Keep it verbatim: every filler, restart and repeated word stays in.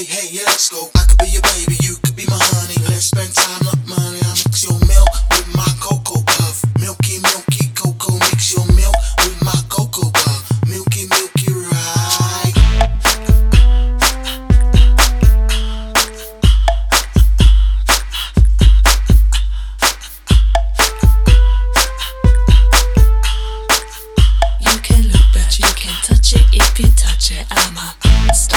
Hey, hey, yeah, let's go. I could be your baby, you could be my honey. Let's spend time, not money. I mix your milk with my cocoa puff. Milky, milky cocoa, mix your milk with my cocoa puff. Milky, milky ride. You can look, but you can't touch it if you touch it. I'm a star.